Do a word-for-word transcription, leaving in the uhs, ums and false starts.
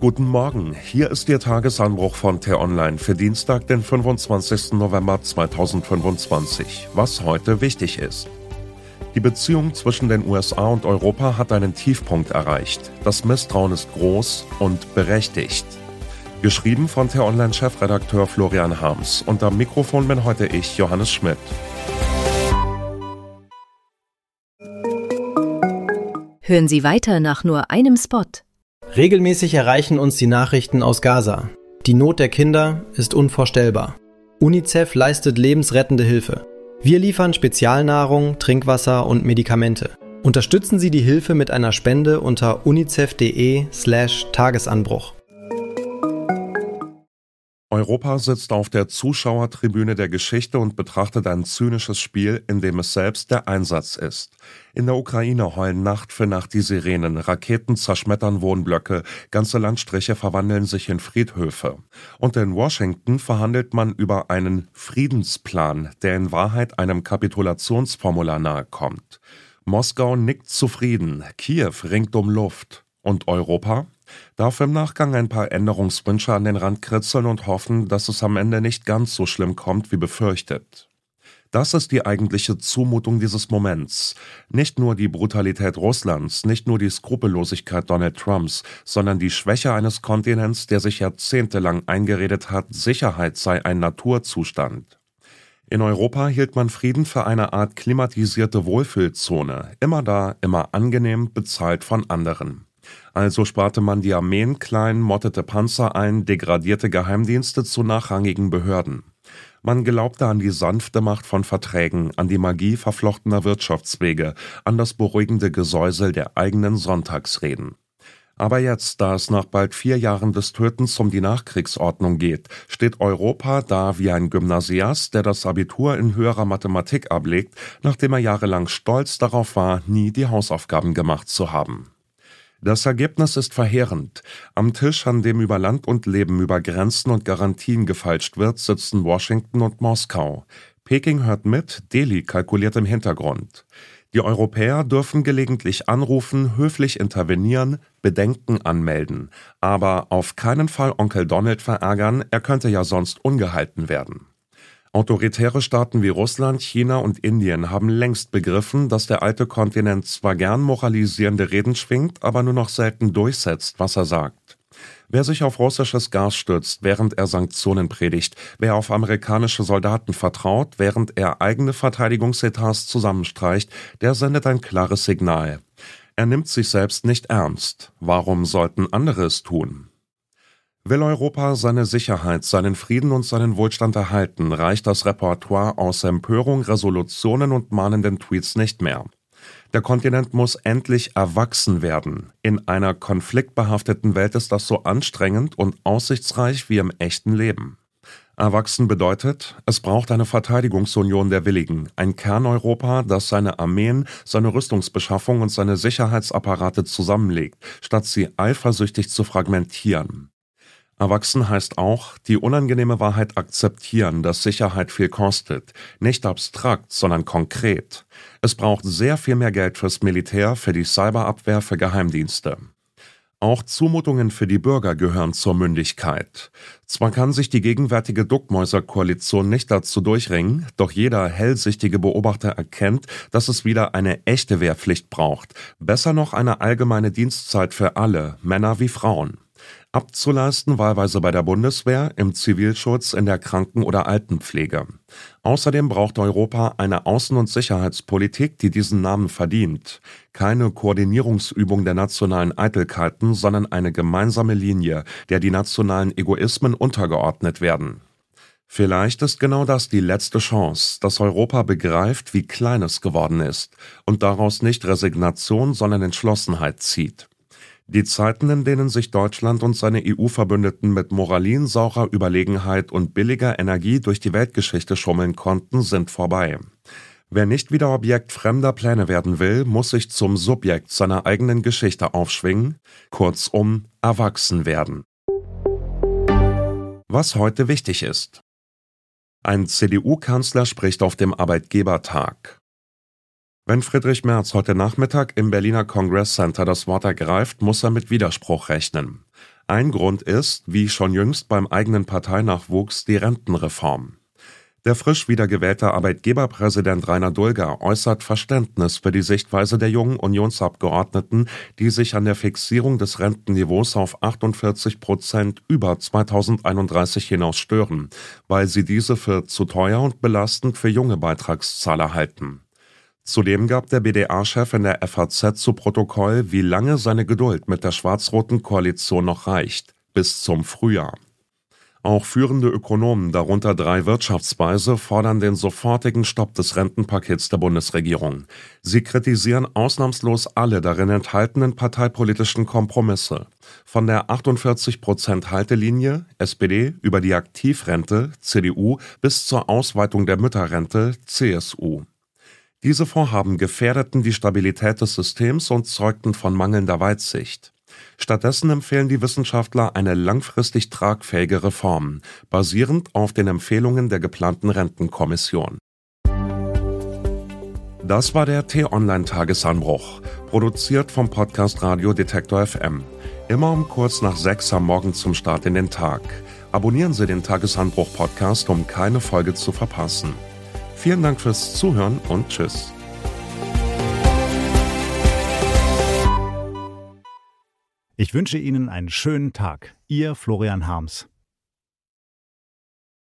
Guten Morgen, hier ist Ihr Tagesanbruch von T-Online für Dienstag, den fünfundzwanzigsten November zweitausendfünfundzwanzig. Was heute wichtig ist. Die Beziehung zwischen den U S A und Europa hat einen Tiefpunkt erreicht. Das Misstrauen ist groß und berechtigt. Geschrieben von T-Online-Chefredakteur Florian Harms. Und am Mikrofon bin heute ich, Johannes Schmidt. Hören Sie weiter nach nur einem Spot. Regelmäßig erreichen uns die Nachrichten aus Gaza. Die Not der Kinder ist unvorstellbar. UNICEF leistet lebensrettende Hilfe. Wir liefern Spezialnahrung, Trinkwasser und Medikamente. Unterstützen Sie die Hilfe mit einer Spende unter unicef.de slash Tagesanbruch. Europa sitzt auf der Zuschauertribüne der Geschichte und betrachtet ein zynisches Spiel, in dem es selbst der Einsatz ist. In der Ukraine heulen Nacht für Nacht die Sirenen, Raketen zerschmettern Wohnblöcke, ganze Landstriche verwandeln sich in Friedhöfe. Und in Washington verhandelt man über einen Friedensplan, der in Wahrheit einem Kapitulationsformular nahekommt. Moskau nickt zufrieden, Kiew ringt um Luft. Und Europa? Darf im Nachgang ein paar Änderungswünsche an den Rand kritzeln und hoffen, dass es am Ende nicht ganz so schlimm kommt wie befürchtet. Das ist die eigentliche Zumutung dieses Moments. Nicht nur die Brutalität Russlands, nicht nur die Skrupellosigkeit Donald Trumps, sondern die Schwäche eines Kontinents, der sich jahrzehntelang eingeredet hat, Sicherheit sei ein Naturzustand. In Europa hielt man Frieden für eine Art klimatisierte Wohlfühlzone, immer da, immer angenehm, bezahlt von anderen. Also sparte man die Armeen klein, mottete Panzer ein, degradierte Geheimdienste zu nachrangigen Behörden. Man glaubte an die sanfte Macht von Verträgen, an die Magie verflochtener Wirtschaftswege, an das beruhigende Gesäusel der eigenen Sonntagsreden. Aber jetzt, da es nach bald vier Jahren des Tötens um die Nachkriegsordnung geht, steht Europa da wie ein Gymnasiast, der das Abitur in höherer Mathematik ablegt, nachdem er jahrelang stolz darauf war, nie die Hausaufgaben gemacht zu haben. Das Ergebnis ist verheerend. Am Tisch, an dem über Land und Leben, über Grenzen und Garantien gefeilscht wird, sitzen Washington und Moskau. Peking hört mit, Delhi kalkuliert im Hintergrund. Die Europäer dürfen gelegentlich anrufen, höflich intervenieren, Bedenken anmelden, aber auf keinen Fall Onkel Donald verärgern, er könnte ja sonst ungehalten werden. Autoritäre Staaten wie Russland, China und Indien haben längst begriffen, dass der alte Kontinent zwar gern moralisierende Reden schwingt, aber nur noch selten durchsetzt, was er sagt. Wer sich auf russisches Gas stützt, während er Sanktionen predigt, wer auf amerikanische Soldaten vertraut, während er eigene Verteidigungsetats zusammenstreicht, der sendet ein klares Signal. Er nimmt sich selbst nicht ernst. Warum sollten andere es tun? Will Europa seine Sicherheit, seinen Frieden und seinen Wohlstand erhalten, reicht das Repertoire aus Empörung, Resolutionen und mahnenden Tweets nicht mehr. Der Kontinent muss endlich erwachsen werden. In einer konfliktbehafteten Welt ist das so anstrengend und aussichtsreich wie im echten Leben. Erwachsen bedeutet, es braucht eine Verteidigungsunion der Willigen, ein Kerneuropa, das seine Armeen, seine Rüstungsbeschaffung und seine Sicherheitsapparate zusammenlegt, statt sie eifersüchtig zu fragmentieren. Erwachsen heißt auch, die unangenehme Wahrheit akzeptieren, dass Sicherheit viel kostet. Nicht abstrakt, sondern konkret. Es braucht sehr viel mehr Geld fürs Militär, für die Cyberabwehr, für Geheimdienste. Auch Zumutungen für die Bürger gehören zur Mündigkeit. Zwar kann sich die gegenwärtige Duckmäuserkoalition nicht dazu durchringen, doch jeder hellsichtige Beobachter erkennt, dass es wieder eine echte Wehrpflicht braucht. Besser noch eine allgemeine Dienstzeit für alle, Männer wie Frauen. Abzuleisten wahlweise bei der Bundeswehr, im Zivilschutz, in der Kranken- oder Altenpflege. Außerdem braucht Europa eine Außen- und Sicherheitspolitik, die diesen Namen verdient. Keine Koordinierungsübung der nationalen Eitelkeiten, sondern eine gemeinsame Linie, der die nationalen Egoismen untergeordnet werden. Vielleicht ist genau das die letzte Chance, dass Europa begreift, wie klein es geworden ist und daraus nicht Resignation, sondern Entschlossenheit zieht. Die Zeiten, in denen sich Deutschland und seine E U-Verbündeten mit moralinsaurer Überlegenheit und billiger Energie durch die Weltgeschichte schummeln konnten, sind vorbei. Wer nicht wieder Objekt fremder Pläne werden will, muss sich zum Subjekt seiner eigenen Geschichte aufschwingen, kurzum erwachsen werden. Was heute wichtig ist. Ein C D U-Kanzler spricht auf dem Arbeitgebertag. Wenn Friedrich Merz heute Nachmittag im Berliner Congress Center das Wort ergreift, muss er mit Widerspruch rechnen. Ein Grund ist, wie schon jüngst beim eigenen Parteinachwuchs, die Rentenreform. Der frisch wiedergewählte Arbeitgeberpräsident Rainer Dulger äußert Verständnis für die Sichtweise der jungen Unionsabgeordneten, die sich an der Fixierung des Rentenniveaus auf achtundvierzig Prozent über zweitausendeinunddreißig hinaus stören, weil sie diese für zu teuer und belastend für junge Beitragszahler halten. Zudem gab der B D A-Chef in der F A Z zu Protokoll, wie lange seine Geduld mit der schwarz-roten Koalition noch reicht: bis zum Frühjahr. Auch führende Ökonomen, darunter drei Wirtschaftsweise, fordern den sofortigen Stopp des Rentenpakets der Bundesregierung. Sie kritisieren ausnahmslos alle darin enthaltenen parteipolitischen Kompromisse. Von der achtundvierzig Prozent Haltelinie, S P D, über die Aktivrente, C D U, bis zur Ausweitung der Mütterrente, C S U. Diese Vorhaben gefährdeten die Stabilität des Systems und zeugten von mangelnder Weitsicht. Stattdessen empfehlen die Wissenschaftler eine langfristig tragfähige Reform, basierend auf den Empfehlungen der geplanten Rentenkommission. Das war der T-Online-Tagesanbruch, produziert vom Podcast Radio Detektor F M. Immer um kurz nach sechs am Morgen zum Start in den Tag. Abonnieren Sie den Tagesanbruch-Podcast, um keine Folge zu verpassen. Vielen Dank fürs Zuhören und Tschüss. Ich wünsche Ihnen einen schönen Tag. Ihr Florian Harms.